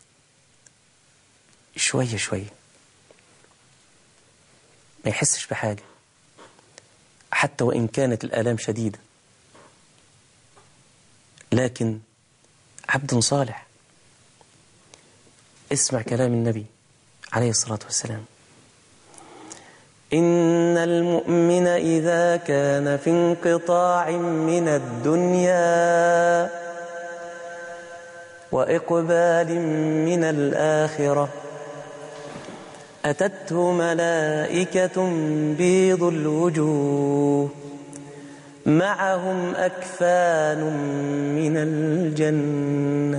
شوية شوية، ما يحسش بحاجة حتى وإن كانت الآلام شديدة، لكن عبد صالح. اسمع كلام النبي عليه الصلاة والسلام: إن المؤمن إذا كان في انقطاع من الدنيا وإقبال من الآخرة أتته ملائكة بيض الوجوه معهم أكفان من الجنة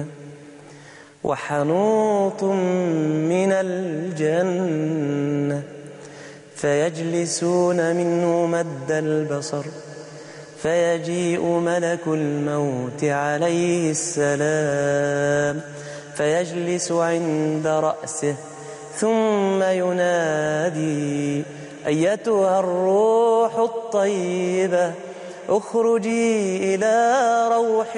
وحنوط من الجنة فيجلسون منه مد البصر فيجيء ملك الموت عليه السلام فيجلس عند رأسه ثم ينادي: أيتها الروح الطيبة اخرجي إلى روح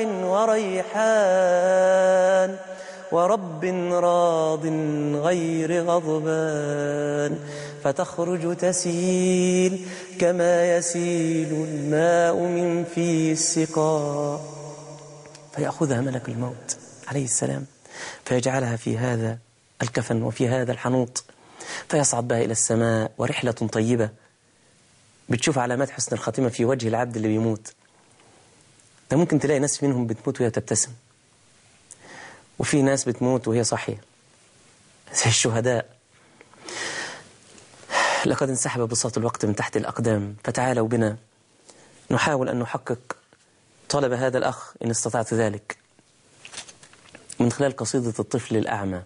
وريحان ورب راض غير غضبان. فتخرج تسيل كما يسيل الماء من في السقاء فيأخذها ملك الموت عليه السلام فيجعلها في هذا الكفن وفي هذا الحنوط فيصعد بها إلى السماء، ورحلة طيبة بتشوف علامات حسن الخاتمة في وجه العبد اللي بيموت. ده ممكن تلاقي ناس منهم بتموت وهي تبتسم، وفي ناس بتموت وهي صاحية زي الشهداء. لقد انسحب بساط الوقت من تحت الأقدام، فتعالوا بنا نحاول أن نحقق طلب هذا الأخ إن استطعت ذلك من خلال قصيدة الطفل الأعمى.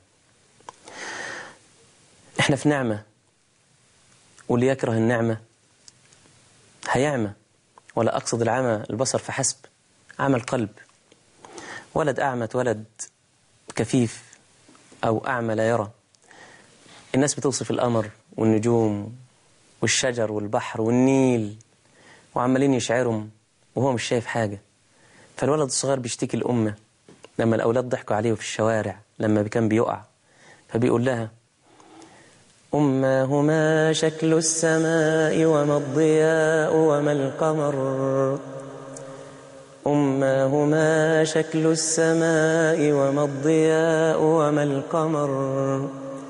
إحنا في نعمة، واللي يكره النعمة هيعمى، ولا أقصد العمى البصر فحسب، عمى القلب. ولد أعمى اتولد كفيف أو أعمى لا يرى. الناس بتوصف القمر والنجوم والشجر والبحر والنيل وعمالين يشعرهم وهو مش شايف حاجة. فالولد الصغير بيشتكي الأمة لما الأولاد ضحكوا عليه في الشوارع لما كان بيقع، فبيقول لها: أماه ما شكل السماء وما الضياء وما القمر، أماه ما شكل السماء وما الضياء وما القمر،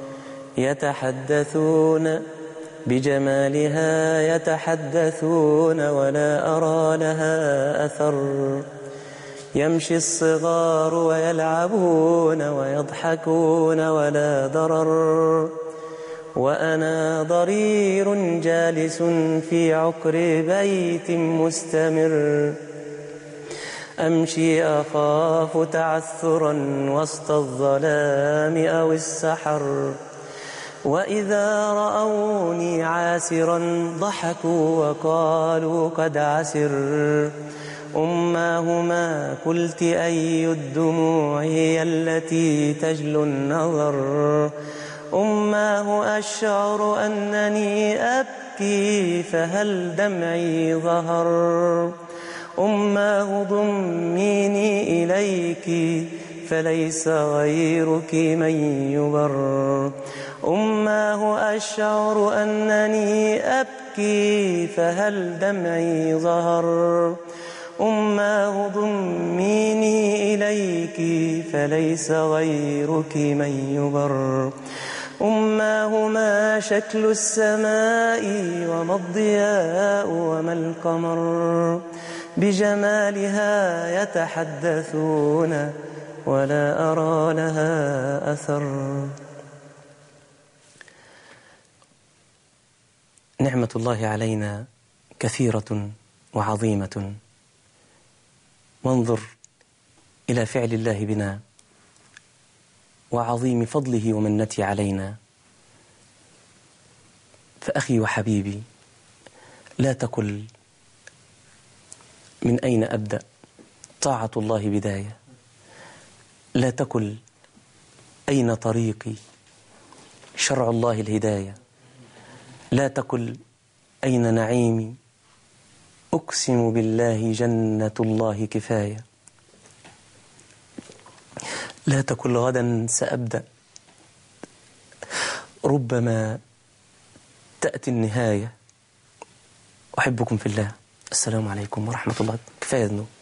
يتحدثون بجمالها يتحدثون ولا أرى لها أثر، يمشي الصغار ويلعبون ويضحكون ولا ضرر، وأنا ضرير جالس في عقر بيت مستمر، أمشي أخاف تعثرا وسط الظلام أو السحر، وإذا رأوني عاسرا ضحكوا وقالوا قد عسر، أماه ما قلت أي الدموع هي التي تجلو النظر، أماه أشعر أنني أبكي فهل دمعي ظهر، أماه ضميني إليك فليس غيرك من يبر، أماه أشعر أنني أبكي فهل دمعي ظهر، أماه ضميني إليك فليس غيرك من يبر، أماه ما شكل السماء وما الضياء وما القمر، بجمالها يتحدثون ولا أرى لها أثر. نعمة الله علينا كثيرة وعظيمة، وانظر إلى فعل الله بنا وعظيم فضله ومنته علينا. فأخي وحبيبي، لا تقل من أين أبدأ، طاعة الله بداية. لا تقل أين طريقي، شرع الله الهداية. لا تقل أين نعيمي، أقسم بالله جنة الله كفاية. لا تقل غدا سأبدأ، ربما تأتي النهاية. أحبكم في الله. السلام عليكم ورحمة الله. كفاية ذنوب.